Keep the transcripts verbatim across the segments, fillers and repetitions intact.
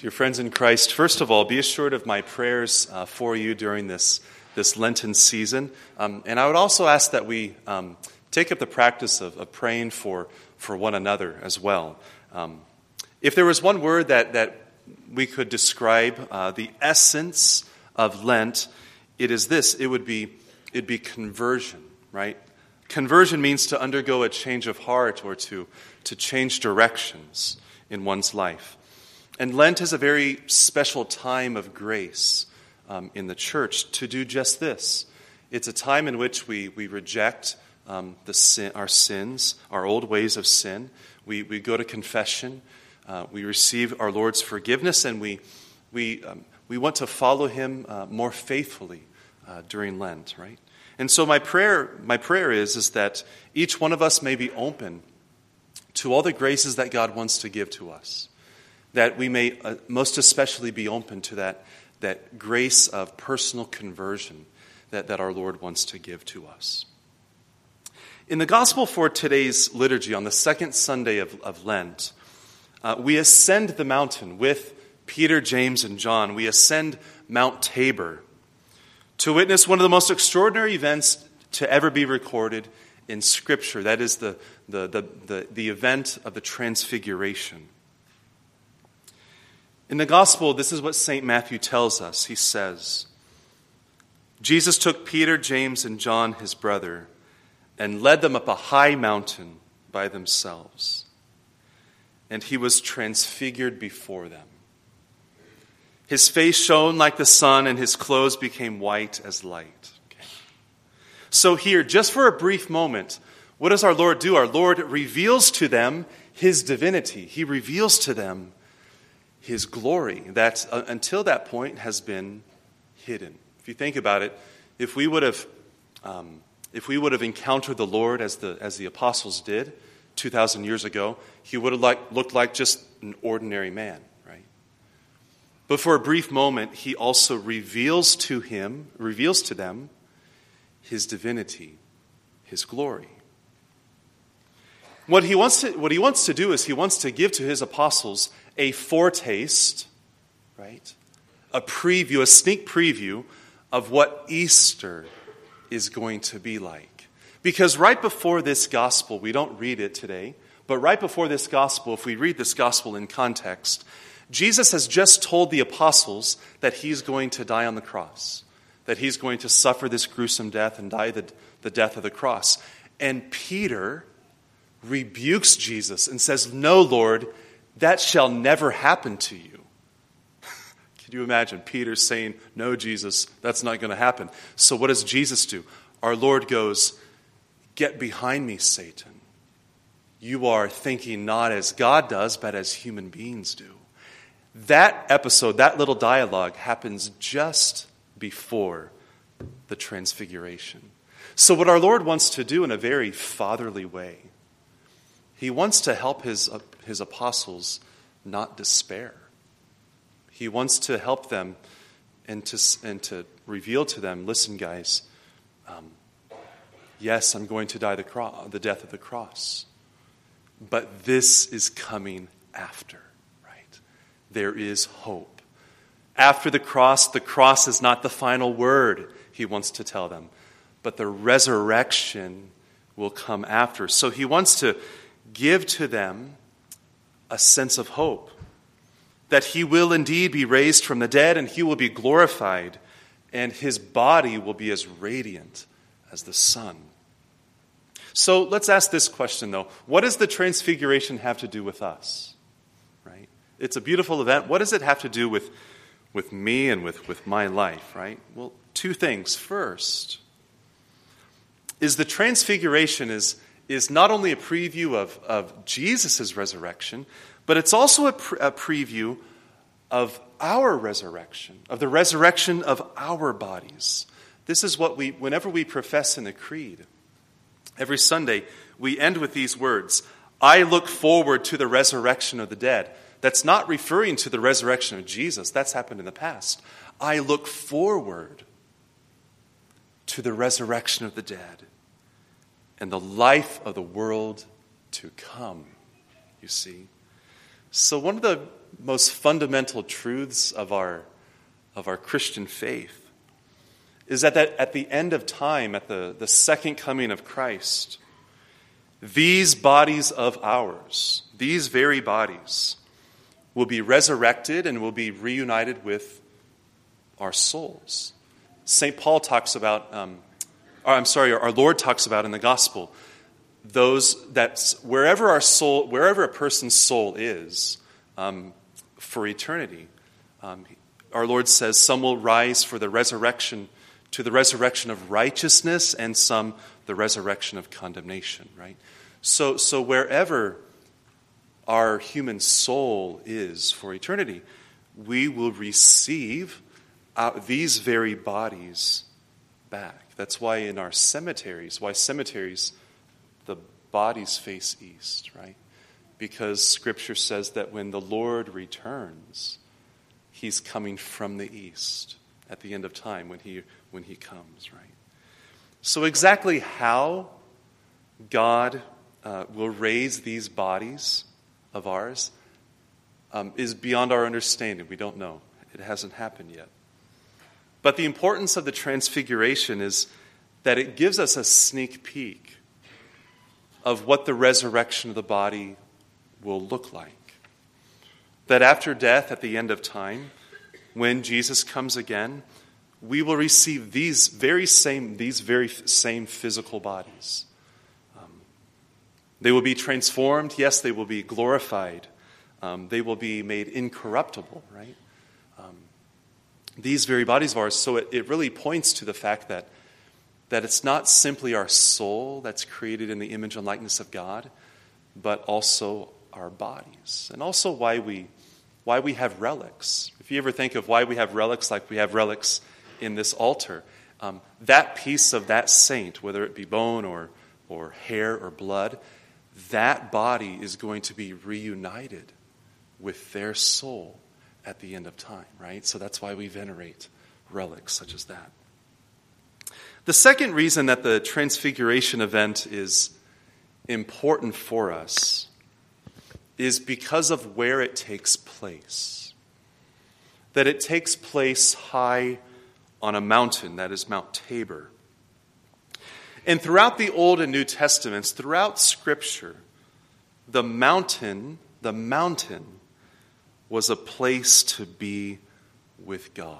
Dear friends in Christ, first of all, be assured of my prayers uh, for you during this, this Lenten season. Um, and I would also ask that we um, take up the practice of, of praying for, for one another as well. Um, if there was one word that, that we could describe uh, the essence of Lent, it is this. It would be, it'd be conversion, right? Conversion means to undergo a change of heart or to, to change directions in one's life. And Lent is a very special time of grace um, in the church to do just this. It's a time in which we, we reject um, the sin, our sins, our old ways of sin. We, we go to confession. Uh, we receive our Lord's forgiveness, and we, we, um, we want to follow Him uh, more faithfully uh, during Lent, right? And so my prayer, my prayer is, is that each one of us may be open to all the graces that God wants to give to us. That we may uh, most especially be open to that, that grace of personal conversion that, that our Lord wants to give to us. In the gospel for today's liturgy, on the second Sunday of, of Lent, uh, we ascend the mountain with Peter, James, and John. We ascend Mount Tabor to witness one of the most extraordinary events to ever be recorded in Scripture. That is the, the, the, the, the event of the Transfiguration. In the gospel, this is what Saint Matthew tells us. He says, Jesus took Peter, James, and John, his brother, and led them up a high mountain by themselves. And he was transfigured before them. His face shone like the sun, and his clothes became white as light. Okay. So here, just for a brief moment, what does our Lord do? Our Lord reveals to them His divinity. He reveals to them His glory that uh, until that point has been hidden. If you think about it, if we would have, um, if we would have encountered the Lord as the as the apostles did two thousand years ago, He would have like, looked like just an ordinary man, right? But for a brief moment, He also reveals to him, reveals to them, His divinity, His glory. What he wants to what He wants to do is He wants to give to His apostles a foretaste, right? A preview, a sneak preview of what Easter is going to be like. Because right before this gospel, we don't read it today, but right before this gospel, if we read this gospel in context, Jesus has just told the apostles that He's going to die on the cross, that He's going to suffer this gruesome death and die the, the death of the cross. And Peter rebukes Jesus and says, "No, Lord, that shall never happen to you." Can you imagine Peter saying, "No, Jesus, that's not going to happen." So what does Jesus do? Our Lord goes, "Get behind me, Satan. You are thinking not as God does, but as human beings do." That episode, that little dialogue happens just before the Transfiguration. So what our Lord wants to do in a very fatherly way, He wants to help his, his apostles not despair. He wants to help them and to, and to reveal to them, listen, guys, um, yes, I'm going to die the, cro- the death of the cross, but this is coming after, right? There is hope. After the cross, the cross is not the final word, He wants to tell them, but the resurrection will come after. So He wants to give to them a sense of hope that He will indeed be raised from the dead and He will be glorified and His body will be as radiant as the sun. So let's ask this question though. What does the Transfiguration have to do with us? Right? It's a beautiful event. What does it have to do with, with me and with, with my life, right? Well, two things. First, is the Transfiguration is is not only a preview of, of Jesus' resurrection, but it's also a, pre- a preview of our resurrection, of the resurrection of our bodies. This is what we, whenever we profess in the Creed, every Sunday, we end with these words, "I look forward to the resurrection of the dead." That's not referring to the resurrection of Jesus. That's happened in the past. I look forward to the resurrection of the dead and the life of the world to come, you see. So one of the most fundamental truths of our, of our Christian faith is that, that at the end of time, at the, the second coming of Christ, these bodies of ours, these very bodies, will be resurrected and will be reunited with our souls. Saint Paul talks about, um, or I'm sorry, our Lord talks about in the gospel, those that wherever our soul, wherever a person's soul is um, for eternity, um, our Lord says some will rise for the resurrection, to the resurrection of righteousness, and some the resurrection of condemnation. Right. So, so wherever our human soul is for eternity, we will receive uh, these very bodies back. That's why in our cemeteries, why cemeteries, the bodies face east, right? Because Scripture says that when the Lord returns, he's coming from the east at the end of time when he when he comes, right? So exactly how God uh, will raise these bodies of ours um, is beyond our understanding. We don't know. It hasn't happened yet. But the importance of the transfiguration is that it gives us a sneak peek of what the resurrection of the body will look like. That after death, at the end of time, when Jesus comes again, we will receive these very same, these very same physical bodies. Um, they will be transformed. Yes, they will be glorified. Um, they will be made incorruptible, right? Um, these very bodies of ours. So it, it really points to the fact that that it's not simply our soul that's created in the image and likeness of God, but also our bodies. And also why we why we have relics. If you ever think of why we have relics like we have relics in this altar, um, that piece of that saint, whether it be bone or, or hair or blood, that body is going to be reunited with their soul at the end of time, right? So that's why we venerate relics such as that. The second reason that the transfiguration event is important for us is because of where it takes place. That it takes place high on a mountain, that is Mount Tabor. And throughout the Old and New Testaments, throughout Scripture, the mountain, the mountain was a place to be with God.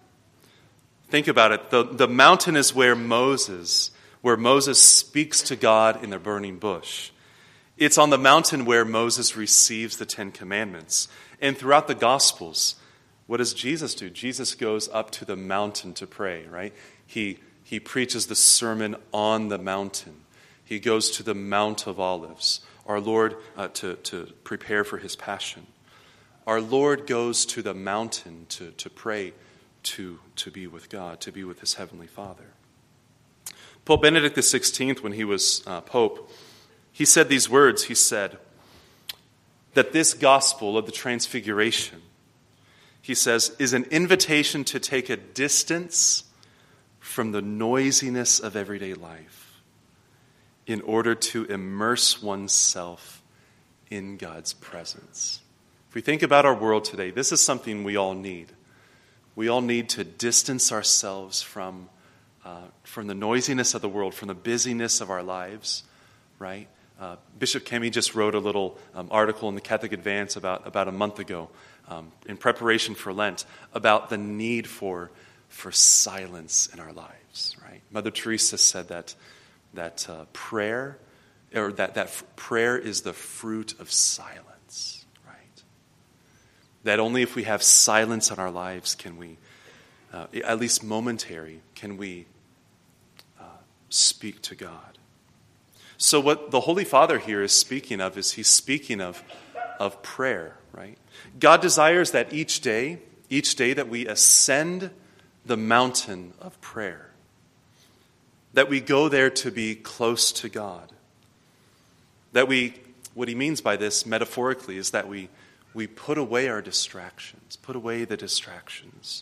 Think about it. The, the mountain is where Moses, where Moses speaks to God in the burning bush. It's on the mountain where Moses receives the Ten Commandments. And throughout the Gospels, what does Jesus do? Jesus goes up to the mountain to pray, right? He, he preaches the Sermon on the Mountain. He goes to the Mount of Olives, our Lord, uh, to, to prepare for his passion. Our Lord goes to the mountain to, to pray, to, to be with God, to be with his heavenly Father. Pope Benedict the sixteenth, when he was uh, Pope, he said these words. He said that this gospel of the Transfiguration, he says, is an invitation to take a distance from the noisiness of everyday life in order to immerse oneself in God's presence. If we think about our world today, this is something we all need. We all need to distance ourselves from, uh, from the noisiness of the world, from the busyness of our lives, right? Uh, Bishop Kemi just wrote a little um, article in the Catholic Advance about, about a month ago um, in preparation for Lent about the need for, for silence in our lives, right? Mother Teresa said that, that uh, prayer, or that, that f- prayer is the fruit of silence, right? That only if we have silence in our lives can we, uh, at least momentary, can we uh, speak to God. So what the Holy Father here is speaking of is he's speaking of, of prayer, right? God desires that each day, each day that we ascend the mountain of prayer, that we go there to be close to God. That we, what he means by this metaphorically is that we, we put away our distractions, put away the distractions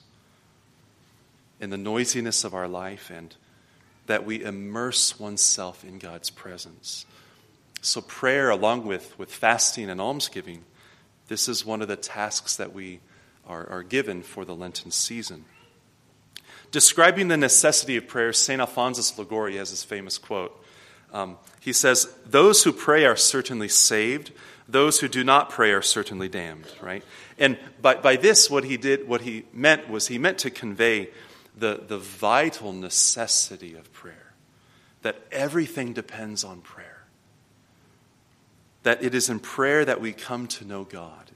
in the noisiness of our life, and that we immerse oneself in God's presence. So prayer, along with, with fasting and almsgiving, This is one of the tasks that we are, are given for the Lenten season. Describing the necessity of prayer, Saint Alphonsus Liguori has this famous quote. Um, he says, "Those who pray are certainly saved. Those who do not pray are certainly damned." Right? And by, by this, what he did, what he meant was he meant to convey the, the vital necessity of prayer. That everything depends on prayer. That it is in prayer that we come to know God.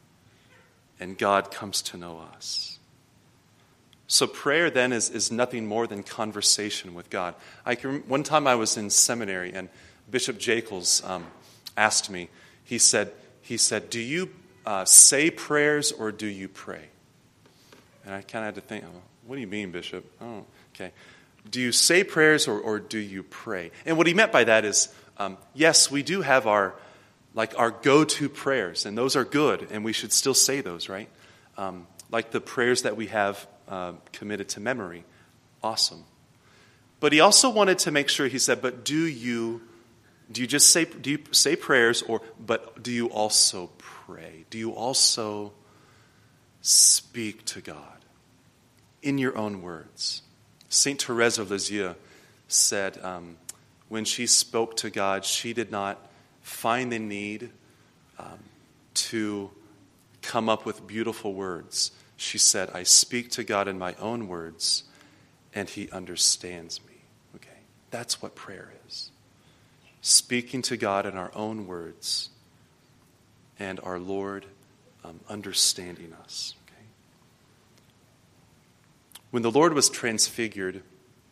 And God comes to know us. So prayer then is, is nothing more than conversation with God. I can, one time I was in seminary and Bishop Jacobs um, asked me, he said, he said, do you uh, say prayers or do you pray? And I kind of had to think, oh, what do you mean, Bishop? Oh, okay. Do you say prayers or, or do you pray? And what he meant by that is, um, yes, we do have our, like our go-to prayers, and those are good, and we should still say those, right? Um, like the prayers that we have Uh, committed to memory. Awesome. But he also wanted to make sure, he said, but do you do you just say do you say prayers or but do you also pray? Do you also speak to God in your own words? Saint Therese of Lisieux said um, when she spoke to God, she did not find the need um, to come up with beautiful words. She said, I speak to God in my own words, and he understands me. Okay, that's what prayer is. Speaking to God in our own words, and our Lord um, understanding us. Okay. When the Lord was transfigured,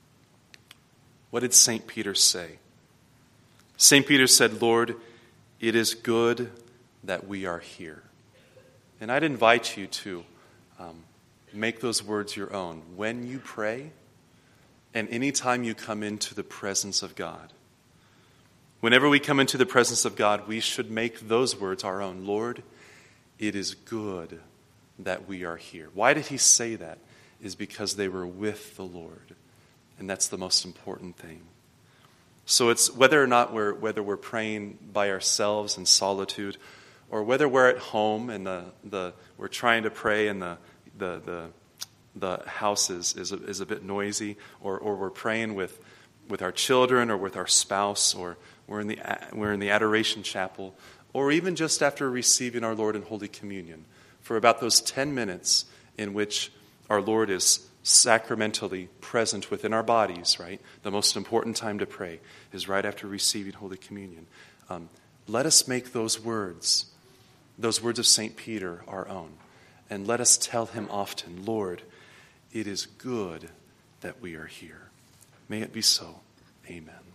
what did Saint Peter say? Saint Peter said, Lord, it is good that we are here. And I'd invite you to Um, make those words your own. When you pray, and anytime you come into the presence of God. Whenever we come into the presence of God, we should make those words our own. Lord, it is good that we are here. Why did he say that? Is because they were with the Lord. And that's the most important thing. So it's whether or not we're whether we're praying by ourselves in solitude, or whether we're at home and the, the we're trying to pray and the the the, the house is is a, is a bit noisy, or, or we're praying with with our children or with our spouse, or we're in the we're in the adoration chapel, or even just after receiving our Lord in Holy Communion, for about those ten minutes in which our Lord is sacramentally present within our bodies, right? The most important time to pray is right after receiving Holy Communion. Um, let us make those words, those words of Saint Peter, our own. And let us tell him often, Lord, it is good that we are here. May it be so. Amen.